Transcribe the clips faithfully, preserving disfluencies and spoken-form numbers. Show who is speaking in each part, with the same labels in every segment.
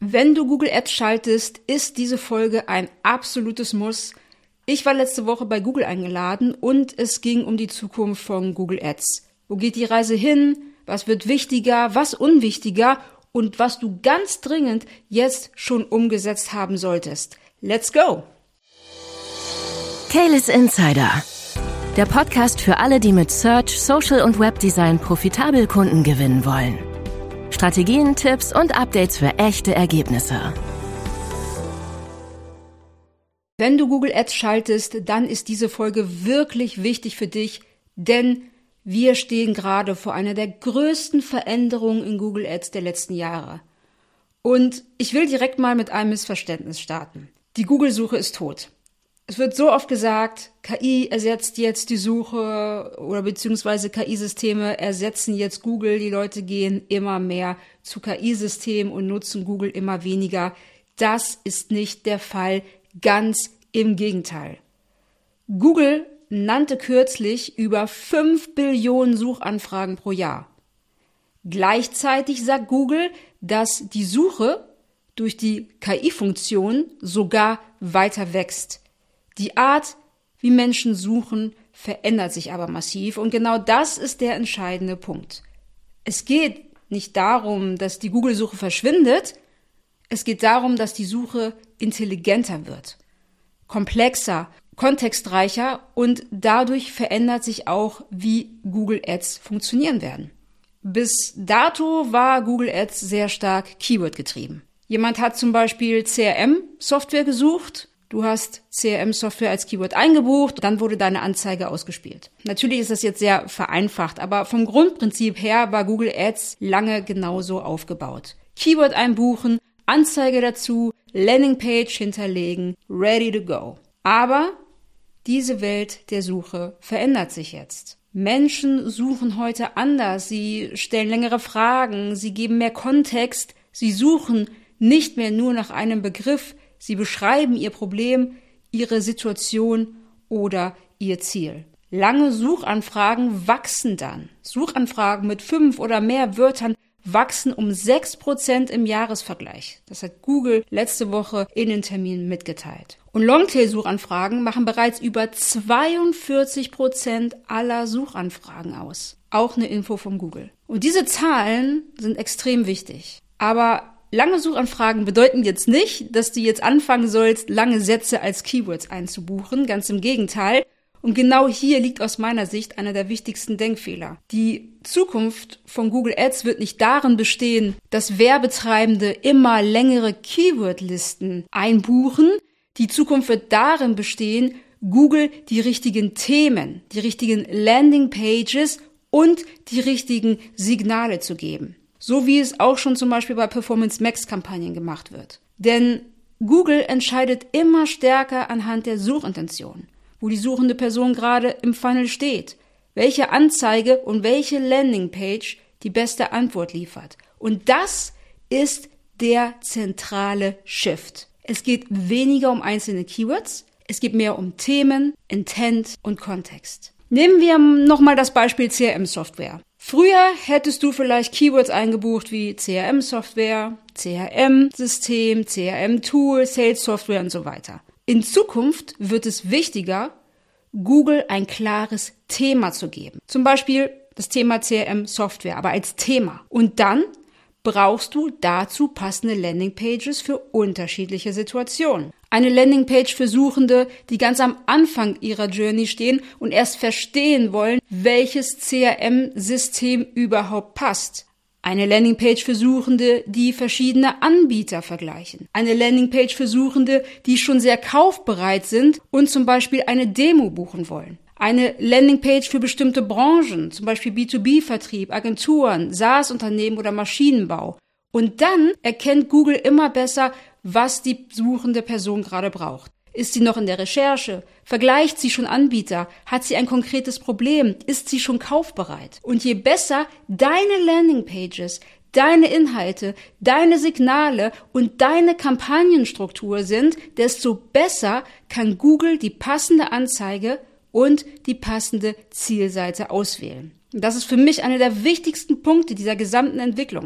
Speaker 1: Wenn du Google Ads schaltest, ist diese Folge ein absolutes Muss. Ich war letzte Woche bei Google eingeladen und es ging um die Zukunft von Google Ads. Wo geht die Reise hin? Was wird wichtiger? Was unwichtiger? Und was du ganz dringend jetzt schon umgesetzt haben solltest. Let's go!
Speaker 2: Keyless Insider. Der Podcast für alle, die mit Search, Social und Webdesign profitabel Kunden gewinnen wollen. Strategien, Tipps und Updates für echte Ergebnisse.
Speaker 1: Wenn du Google Ads schaltest, dann ist diese Folge wirklich wichtig für dich, denn wir stehen gerade vor einer der größten Veränderungen in Google Ads der letzten Jahre. Und ich will direkt mal mit einem Missverständnis starten. Die Google-Suche ist tot. Es wird so oft gesagt, K I ersetzt jetzt die Suche oder beziehungsweise K I-Systeme ersetzen jetzt Google. Die Leute gehen immer mehr zu K I-Systemen und nutzen Google immer weniger. Das ist nicht der Fall, ganz im Gegenteil. Google nannte kürzlich über fünf Billionen Suchanfragen pro Jahr. Gleichzeitig sagt Google, dass die Suche durch die K I-Funktion sogar weiter wächst. Die Art, wie Menschen suchen, verändert sich aber massiv und genau das ist der entscheidende Punkt. Es geht nicht darum, dass die Google-Suche verschwindet, es geht darum, dass die Suche intelligenter wird, komplexer, kontextreicher und dadurch verändert sich auch, wie Google Ads funktionieren werden. Bis dato war Google Ads sehr stark Keyword getrieben. Jemand hat zum Beispiel C R M-Software gesucht. Du hast C R M-Software als Keyword eingebucht, dann wurde deine Anzeige ausgespielt. Natürlich ist das jetzt sehr vereinfacht, aber vom Grundprinzip her war Google Ads lange genauso aufgebaut. Keyword einbuchen, Anzeige dazu, Landingpage hinterlegen, ready to go. Aber diese Welt der Suche verändert sich jetzt. Menschen suchen heute anders, sie stellen längere Fragen, sie geben mehr Kontext, sie suchen nicht mehr nur nach einem Begriff, sie beschreiben ihr Problem, ihre Situation oder ihr Ziel. Lange Suchanfragen wachsen dann. Suchanfragen mit fünf oder mehr Wörtern wachsen um sechs Prozent im Jahresvergleich. Das hat Google letzte Woche in den Terminen mitgeteilt. Und Longtail-Suchanfragen machen bereits über zweiundvierzig Prozent aller Suchanfragen aus. Auch eine Info von Google. Und diese Zahlen sind extrem wichtig. Aber lange Suchanfragen bedeuten jetzt nicht, dass du jetzt anfangen sollst, lange Sätze als Keywords einzubuchen. Ganz im Gegenteil. Und genau hier liegt aus meiner Sicht einer der wichtigsten Denkfehler. Die Zukunft von Google Ads wird nicht darin bestehen, dass Werbetreibende immer längere Keywordlisten einbuchen. Die Zukunft wird darin bestehen, Google die richtigen Themen, die richtigen Landingpages und die richtigen Signale zu geben. So wie es auch schon zum Beispiel bei Performance Max Kampagnen gemacht wird. Denn Google entscheidet immer stärker anhand der Suchintention, wo die suchende Person gerade im Funnel steht, welche Anzeige und welche Landingpage die beste Antwort liefert. Und das ist der zentrale Shift. Es geht weniger um einzelne Keywords, es geht mehr um Themen, Intent und Kontext. Nehmen wir nochmal das Beispiel C R M-Software. Früher hättest du vielleicht Keywords eingebucht wie C R M-Software, C R M-System, C R M-Tool, Sales-Software und so weiter. In Zukunft wird es wichtiger, Google ein klares Thema zu geben. Zum Beispiel das Thema C R M-Software, aber als Thema. Und dann brauchst du dazu passende Landingpages für unterschiedliche Situationen. Eine Landingpage für Suchende, die ganz am Anfang ihrer Journey stehen und erst verstehen wollen, welches C R M-System überhaupt passt. Eine Landingpage für Suchende, die verschiedene Anbieter vergleichen. Eine Landingpage für Suchende, die schon sehr kaufbereit sind und zum Beispiel eine Demo buchen wollen. Eine Landingpage für bestimmte Branchen, zum Beispiel B zwei B-Vertrieb, Agenturen, SaaS-Unternehmen oder Maschinenbau. Und dann erkennt Google immer besser, was die suchende Person gerade braucht. Ist sie noch in der Recherche? Vergleicht sie schon Anbieter? Hat sie ein konkretes Problem? Ist sie schon kaufbereit? Und je besser deine Landingpages, deine Inhalte, deine Signale und deine Kampagnenstruktur sind, desto besser kann Google die passende Anzeige und die passende Zielseite auswählen. Das ist für mich einer der wichtigsten Punkte dieser gesamten Entwicklung.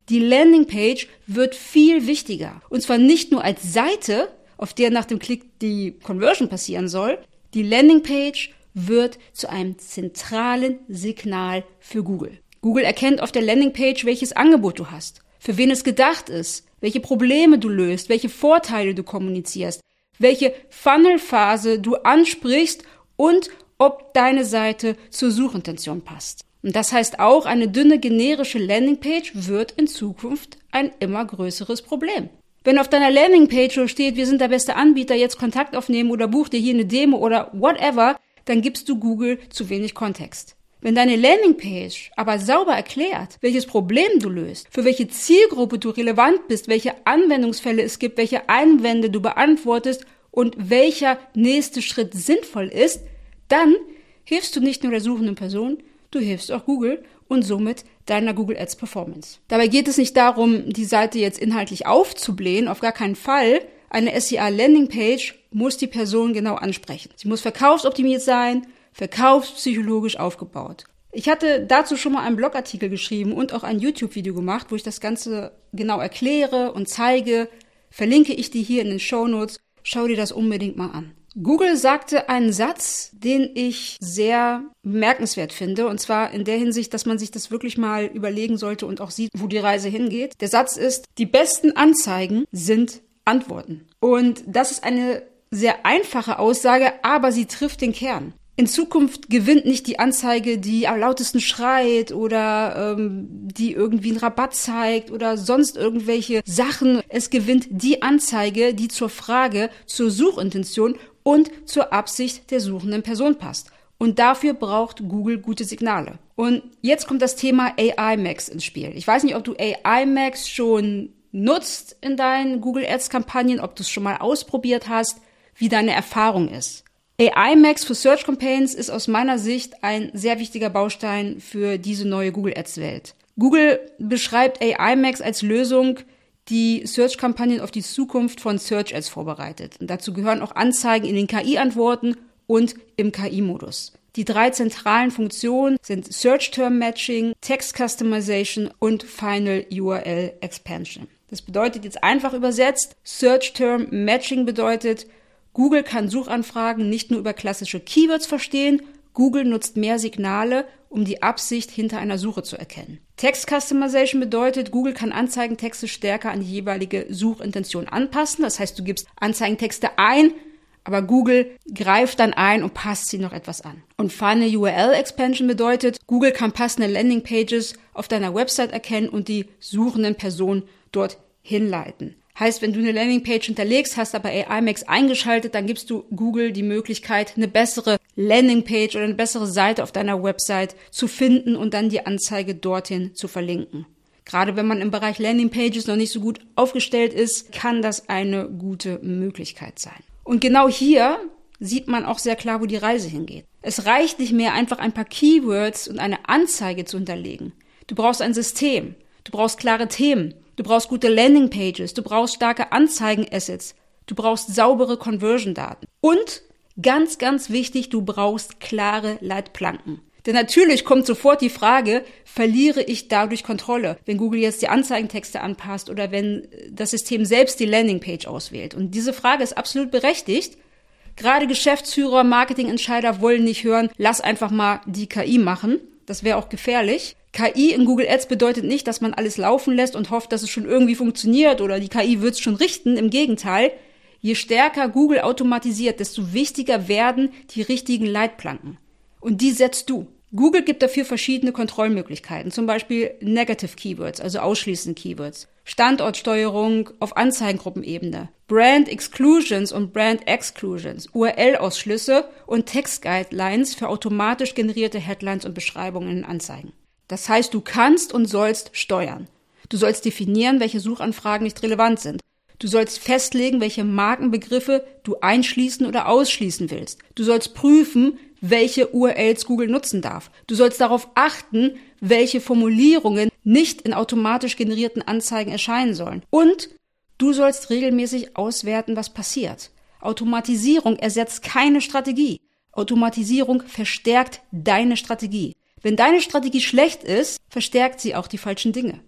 Speaker 1: Die Landingpage wird viel wichtiger. Und zwar nicht nur als Seite, auf der nach dem Klick die Conversion passieren soll. Die Landingpage wird zu einem zentralen Signal für Google. Google erkennt auf der Landingpage, welches Angebot du hast, für wen es gedacht ist, welche Probleme du löst, welche Vorteile du kommunizierst, welche Funnel-Phase du ansprichst und ob deine Seite zur Suchintention passt. Und das heißt auch, eine dünne generische Landingpage wird in Zukunft ein immer größeres Problem. Wenn auf deiner Landingpage so steht, wir sind der beste Anbieter, jetzt Kontakt aufnehmen oder buch dir hier eine Demo oder whatever, dann gibst du Google zu wenig Kontext. Wenn deine Landingpage aber sauber erklärt, welches Problem du löst, für welche Zielgruppe du relevant bist, welche Anwendungsfälle es gibt, welche Einwände du beantwortest und welcher nächste Schritt sinnvoll ist, dann hilfst du nicht nur der suchenden Person, du hilfst auch Google und somit deiner Google Ads Performance. Dabei geht es nicht darum, die Seite jetzt inhaltlich aufzublähen, auf gar keinen Fall. Eine S E A-Landingpage muss die Person genau ansprechen. Sie muss verkaufsoptimiert sein, verkaufspsychologisch aufgebaut. Ich hatte dazu schon mal einen Blogartikel geschrieben und auch ein YouTube-Video gemacht, wo ich das Ganze genau erkläre und zeige. Verlinke ich dir hier in den Shownotes. Schau dir das unbedingt mal an. Google sagte einen Satz, den ich sehr bemerkenswert finde, und zwar in der Hinsicht, dass man sich das wirklich mal überlegen sollte und auch sieht, wo die Reise hingeht. Der Satz ist, die besten Anzeigen sind Antworten. Und das ist eine sehr einfache Aussage, aber sie trifft den Kern. In Zukunft gewinnt nicht die Anzeige, die am lautesten schreit oder ähm, die irgendwie einen Rabatt zeigt oder sonst irgendwelche Sachen. Es gewinnt die Anzeige, die zur Frage, zur Suchintention und zur Absicht der suchenden Person passt. Und dafür braucht Google gute Signale. Und jetzt kommt das Thema A I Max ins Spiel. Ich weiß nicht, ob du A I Max schon nutzt in deinen Google Ads Kampagnen, ob du es schon mal ausprobiert hast, wie deine Erfahrung ist. A I Max für Search Campaigns ist aus meiner Sicht ein sehr wichtiger Baustein für diese neue Google Ads Welt. Google beschreibt A I Max als Lösung, die Search-Kampagnen auf die Zukunft von Search Ads vorbereitet. Und dazu gehören auch Anzeigen in den K I-Antworten und im K I-Modus. Die drei zentralen Funktionen sind Search Term Matching, Text Customization und Final U R L Expansion. Das bedeutet jetzt einfach übersetzt, Search Term Matching bedeutet, Google kann Suchanfragen nicht nur über klassische Keywords verstehen, Google nutzt mehr Signale, um die Absicht hinter einer Suche zu erkennen. Text Customization bedeutet, Google kann Anzeigentexte stärker an die jeweilige Suchintention anpassen. Das heißt, du gibst Anzeigentexte ein, aber Google greift dann ein und passt sie noch etwas an. Und Final U R L Expansion bedeutet, Google kann passende Landingpages auf deiner Website erkennen und die suchenden Personen dort hinleiten. Heißt, wenn du eine Landingpage hinterlegst, hast aber A I Max eingeschaltet, dann gibst du Google die Möglichkeit, eine bessere Landingpage oder eine bessere Seite auf deiner Website zu finden und dann die Anzeige dorthin zu verlinken. Gerade wenn man im Bereich Landingpages noch nicht so gut aufgestellt ist, kann das eine gute Möglichkeit sein. Und genau hier sieht man auch sehr klar, wo die Reise hingeht. Es reicht nicht mehr, einfach ein paar Keywords und eine Anzeige zu hinterlegen. Du brauchst ein System, du brauchst klare Themen. Du brauchst gute Landingpages, du brauchst starke Anzeigen-Assets, du brauchst saubere Conversion-Daten. Und ganz, ganz wichtig, du brauchst klare Leitplanken. Denn natürlich kommt sofort die Frage, verliere ich dadurch Kontrolle, wenn Google jetzt die Anzeigentexte anpasst oder wenn das System selbst die Landingpage auswählt. Und diese Frage ist absolut berechtigt. Gerade Geschäftsführer, Marketingentscheider wollen nicht hören, lass einfach mal die K I machen. Das wäre auch gefährlich. K I in Google Ads bedeutet nicht, dass man alles laufen lässt und hofft, dass es schon irgendwie funktioniert oder die K I wird es schon richten. Im Gegenteil, je stärker Google automatisiert, desto wichtiger werden die richtigen Leitplanken. Und die setzt du. Google gibt dafür verschiedene Kontrollmöglichkeiten, zum Beispiel Negative Keywords, also ausschließende Keywords, Standortsteuerung auf Anzeigengruppenebene, Brand Exclusions und Brand Exclusions, U R L-Ausschlüsse und Text-Guidelines für automatisch generierte Headlines und Beschreibungen in Anzeigen. Das heißt, du kannst und sollst steuern. Du sollst definieren, welche Suchanfragen nicht relevant sind. Du sollst festlegen, welche Markenbegriffe du einschließen oder ausschließen willst. Du sollst prüfen, welche U R Ls Google nutzen darf. Du sollst darauf achten, welche Formulierungen nicht in automatisch generierten Anzeigen erscheinen sollen. Und du sollst regelmäßig auswerten, was passiert. Automatisierung ersetzt keine Strategie. Automatisierung verstärkt deine Strategie. Wenn deine Strategie schlecht ist, verstärkt sie auch die falschen Dinge.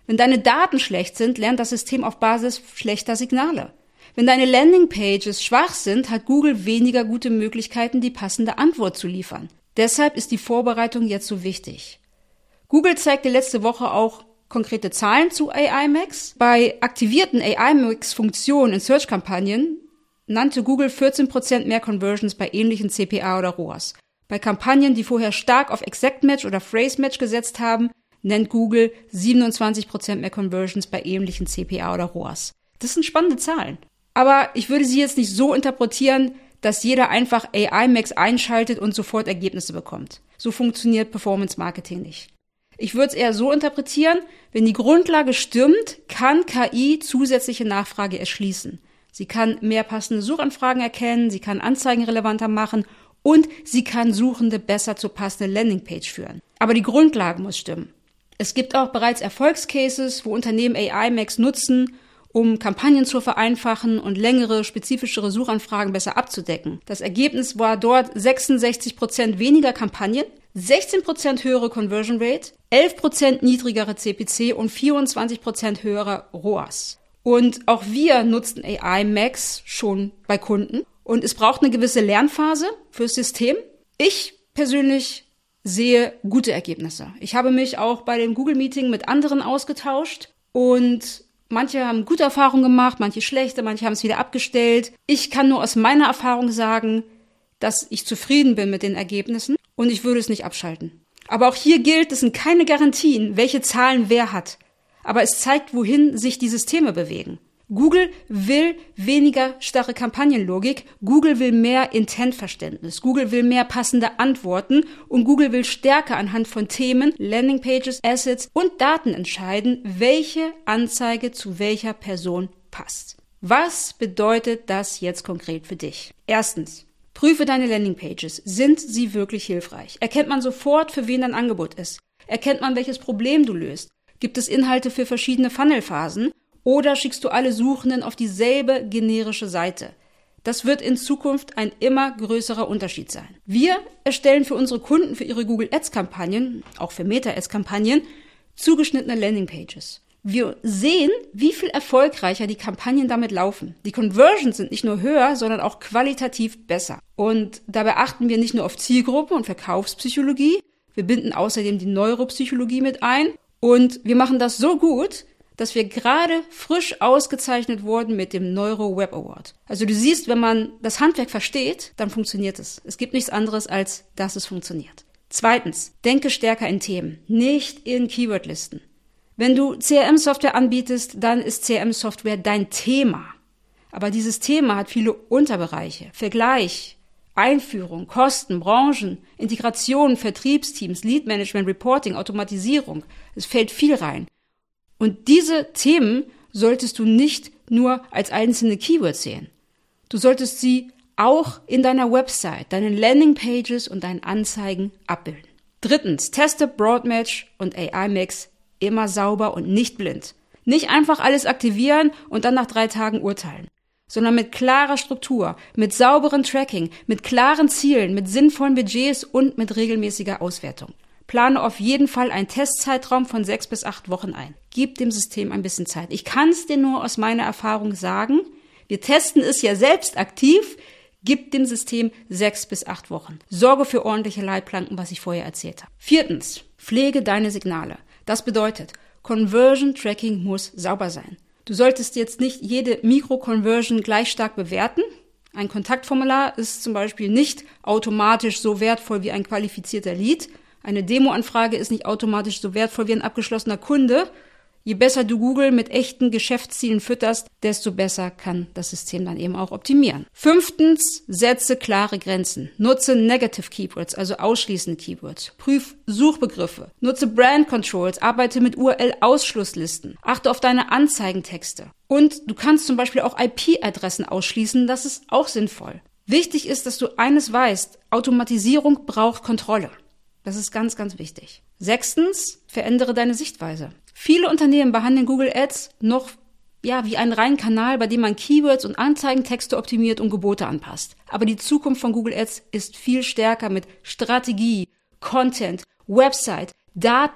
Speaker 1: Wenn deine Daten schlecht sind, lernt das System auf Basis schlechter Signale. Wenn deine Landingpages schwach sind, hat Google weniger gute Möglichkeiten, die passende Antwort zu liefern. Deshalb ist die Vorbereitung jetzt so wichtig. Google zeigte letzte Woche auch konkrete Zahlen zu A I Max. Bei aktivierten A I Max-Funktionen in Search-Kampagnen nannte Google vierzehn Prozent mehr Conversions bei ähnlichen C P A oder R O A S. Bei Kampagnen, die vorher stark auf Exact Match oder Phrase Match gesetzt haben, nennt Google siebenundzwanzig Prozent mehr Conversions bei ähnlichen C P A oder R O A S. Das sind spannende Zahlen. Aber ich würde sie jetzt nicht so interpretieren, dass jeder einfach A I Max einschaltet und sofort Ergebnisse bekommt. So funktioniert Performance Marketing nicht. Ich würde es eher so interpretieren, wenn die Grundlage stimmt, kann K I zusätzliche Nachfrage erschließen. Sie kann mehr passende Suchanfragen erkennen, sie kann Anzeigen relevanter machen und sie kann Suchende besser zur passenden Landingpage führen. Aber die Grundlage muss stimmen. Es gibt auch bereits Erfolgscases, wo Unternehmen A I Max nutzen, um Kampagnen zu vereinfachen und längere, spezifischere Suchanfragen besser abzudecken. Das Ergebnis war dort sechsundsechzig Prozent weniger Kampagnen, sechzehn Prozent höhere Conversion Rate, elf Prozent niedrigere C P C und vierundzwanzig Prozent höherer R O A S. Und auch wir nutzen A I Max schon bei Kunden und es braucht eine gewisse Lernphase fürs System. Ich persönlich sehe gute Ergebnisse. Ich habe mich auch bei dem Google-Meeting mit anderen ausgetauscht und manche haben gute Erfahrungen gemacht, manche schlechte, manche haben es wieder abgestellt. Ich kann nur aus meiner Erfahrung sagen, dass ich zufrieden bin mit den Ergebnissen und ich würde es nicht abschalten. Aber auch hier gilt, es sind keine Garantien, welche Zahlen wer hat. Aber es zeigt, wohin sich die Systeme bewegen. Google will weniger starre Kampagnenlogik, Google will mehr Intentverständnis, Google will mehr passende Antworten und Google will stärker anhand von Themen, Landingpages, Assets und Daten entscheiden, welche Anzeige zu welcher Person passt. Was bedeutet das jetzt konkret für dich? Erstens, prüfe deine Landingpages. Sind sie wirklich hilfreich? Erkennt man sofort, für wen dein Angebot ist? Erkennt man, welches Problem du löst? Gibt es Inhalte für verschiedene Funnelphasen? Oder schickst du alle Suchenden auf dieselbe generische Seite? Das wird in Zukunft ein immer größerer Unterschied sein. Wir erstellen für unsere Kunden, für ihre Google Ads Kampagnen, auch für Meta Ads Kampagnen, zugeschnittene Landingpages. Wir sehen, wie viel erfolgreicher die Kampagnen damit laufen. Die Conversions sind nicht nur höher, sondern auch qualitativ besser. Und dabei achten wir nicht nur auf Zielgruppe und Verkaufspsychologie, wir binden außerdem die Neuropsychologie mit ein und wir machen das so gut, dass wir gerade frisch ausgezeichnet wurden mit dem Neuro Web Award. Also du siehst, wenn man das Handwerk versteht, dann funktioniert es. Es gibt nichts anderes, als dass es funktioniert. Zweitens, denke stärker in Themen, nicht in Keywordlisten. Wenn du C R M-Software anbietest, dann ist C R M-Software dein Thema. Aber dieses Thema hat viele Unterbereiche. Vergleich, Einführung, Kosten, Branchen, Integration, Vertriebsteams, Lead-Management, Reporting, Automatisierung. Es fällt viel rein. Und diese Themen solltest du nicht nur als einzelne Keywords sehen. Du solltest sie auch in deiner Website, deinen Landingpages und deinen Anzeigen abbilden. Drittens, teste Broadmatch und A I Max immer sauber und nicht blind. Nicht einfach alles aktivieren und dann nach drei Tagen urteilen, sondern mit klarer Struktur, mit sauberem Tracking, mit klaren Zielen, mit sinnvollen Budgets und mit regelmäßiger Auswertung. Plane auf jeden Fall einen Testzeitraum von sechs bis acht Wochen ein. Gib dem System ein bisschen Zeit. Ich kann es dir nur aus meiner Erfahrung sagen. Wir testen es ja selbst aktiv. Gib dem System sechs bis acht Wochen. Sorge für ordentliche Leitplanken, was ich vorher erzählt habe. Viertens, pflege deine Signale. Das bedeutet, Conversion Tracking muss sauber sein. Du solltest jetzt nicht jede Mikro-Conversion gleich stark bewerten. Ein Kontaktformular ist zum Beispiel nicht automatisch so wertvoll wie ein qualifizierter Lead. Eine Demo-Anfrage ist nicht automatisch so wertvoll wie ein abgeschlossener Kunde. Je besser du Google mit echten Geschäftszielen fütterst, desto besser kann das System dann eben auch optimieren. Fünftens, setze klare Grenzen. Nutze Negative Keywords, also ausschließende Keywords. Prüf Suchbegriffe. Nutze Brand Controls, arbeite mit U R L-Ausschlusslisten. Achte auf deine Anzeigentexte. Und du kannst zum Beispiel auch I P-Adressen ausschließen, das ist auch sinnvoll. Wichtig ist, dass du eines weißt, Automatisierung braucht Kontrolle. Das ist ganz, ganz wichtig. Sechstens, verändere deine Sichtweise. Viele Unternehmen behandeln Google Ads noch ja wie einen reinen Kanal, bei dem man Keywords und Anzeigentexte optimiert und Gebote anpasst. Aber die Zukunft von Google Ads ist viel stärker mit Strategie, Content, Website, Daten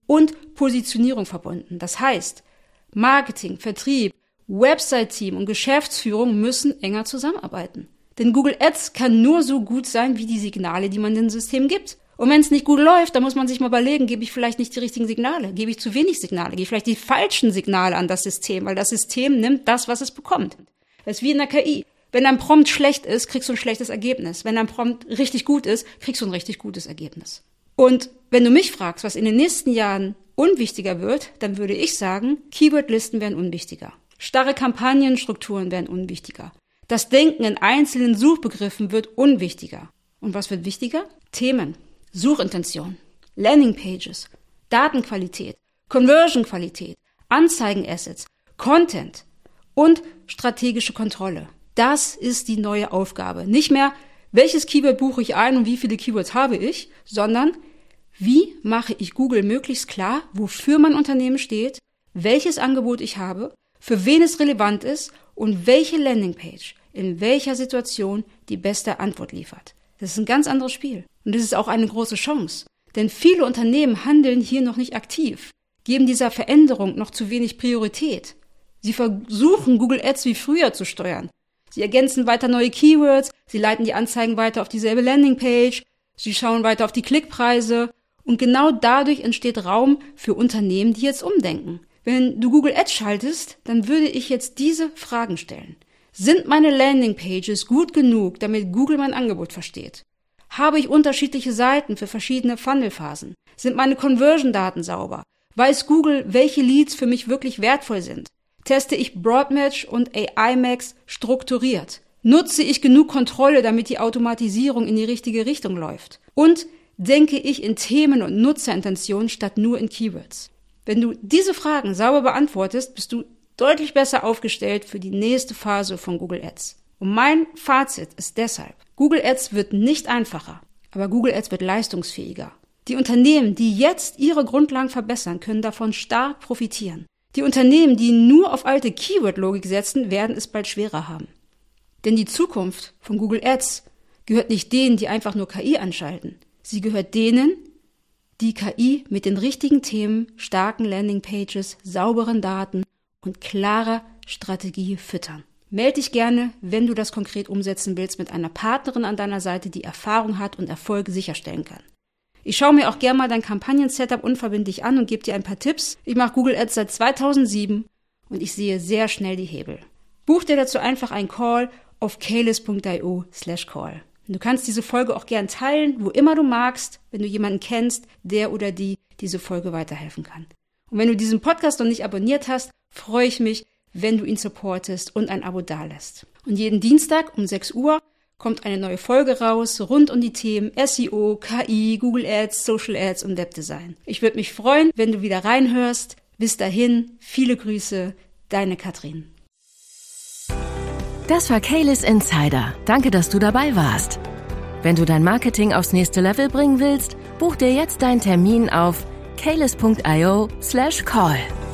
Speaker 1: und Positionierung verbunden. Das heißt, Marketing, Vertrieb, Website-Team und Geschäftsführung müssen enger zusammenarbeiten. Denn Google Ads kann nur so gut sein wie die Signale, die man dem System gibt. Und wenn es nicht gut läuft, dann muss man sich mal überlegen, gebe ich vielleicht nicht die richtigen Signale, gebe ich zu wenig Signale, gebe ich vielleicht die falschen Signale an das System, weil das System nimmt das, was es bekommt. Das ist wie in der K I. Wenn ein Prompt schlecht ist, kriegst du ein schlechtes Ergebnis. Wenn ein Prompt richtig gut ist, kriegst du ein richtig gutes Ergebnis. Und wenn du mich fragst, was in den nächsten Jahren unwichtiger wird, dann würde ich sagen, Keywordlisten werden unwichtiger. Starre Kampagnenstrukturen werden unwichtiger. Das Denken in einzelnen Suchbegriffen wird unwichtiger. Und was wird wichtiger? Themen, Suchintention, Landingpages, Datenqualität, Conversion-Qualität, Anzeigenassets, Content und strategische Kontrolle. Das ist die neue Aufgabe. Nicht mehr, welches Keyword buche ich ein und wie viele Keywords habe ich, sondern wie mache ich Google möglichst klar, wofür mein Unternehmen steht, welches Angebot ich habe, für wen es relevant ist und welche Landingpage in welcher Situation die beste Antwort liefert. Das ist ein ganz anderes Spiel. Und das ist auch eine große Chance. Denn viele Unternehmen handeln hier noch nicht aktiv, geben dieser Veränderung noch zu wenig Priorität. Sie versuchen, Google Ads wie früher zu steuern. Sie ergänzen weiter neue Keywords, sie leiten die Anzeigen weiter auf dieselbe Landingpage, sie schauen weiter auf die Klickpreise und genau dadurch entsteht Raum für Unternehmen, die jetzt umdenken. Wenn du Google Ads schaltest, dann würde ich jetzt diese Fragen stellen. Sind meine Landingpages gut genug, damit Google mein Angebot versteht? Habe ich unterschiedliche Seiten für verschiedene Funnelphasen? Sind meine Conversion-Daten sauber? Weiß Google, welche Leads für mich wirklich wertvoll sind? Teste ich Broadmatch und A I Max strukturiert? Nutze ich genug Kontrolle, damit die Automatisierung in die richtige Richtung läuft? Und denke ich in Themen und Nutzerintentionen statt nur in Keywords? Wenn du diese Fragen sauber beantwortest, bist du deutlich besser aufgestellt für die nächste Phase von Google Ads. Und mein Fazit ist deshalb, Google Ads wird nicht einfacher, aber Google Ads wird leistungsfähiger. Die Unternehmen, die jetzt ihre Grundlagen verbessern, können davon stark profitieren. Die Unternehmen, die nur auf alte Keyword-Logik setzen, werden es bald schwerer haben. Denn die Zukunft von Google Ads gehört nicht denen, die einfach nur K I anschalten. Sie gehört denen, die K I mit den richtigen Themen, starken Landingpages, sauberen Daten und klarer Strategie füttern. Meld dich gerne, wenn du das konkret umsetzen willst, mit einer Partnerin an deiner Seite, die Erfahrung hat und Erfolge sicherstellen kann. Ich schaue mir auch gerne mal dein Kampagnen-Setup unverbindlich an und gebe dir ein paar Tipps. Ich mache Google Ads seit zweitausendsieben und ich sehe sehr schnell die Hebel. Buch dir dazu einfach einen Call auf kalis punkt io slash call. Du kannst diese Folge auch gern teilen, wo immer du magst, wenn du jemanden kennst, der oder die diese Folge weiterhelfen kann. Und wenn du diesen Podcast noch nicht abonniert hast, freue ich mich, wenn du ihn supportest und ein Abo dalässt. Und jeden Dienstag um sechs Uhr kommt eine neue Folge raus rund um die Themen S E O, K I, Google Ads, Social Ads und Webdesign. Ich würde mich freuen, wenn du wieder reinhörst. Bis dahin, viele Grüße, deine Katrin.
Speaker 2: Das war Kalis Insider. Danke, dass du dabei warst. Wenn du dein Marketing aufs nächste Level bringen willst, buch dir jetzt deinen Termin auf kalis punkt io slash call.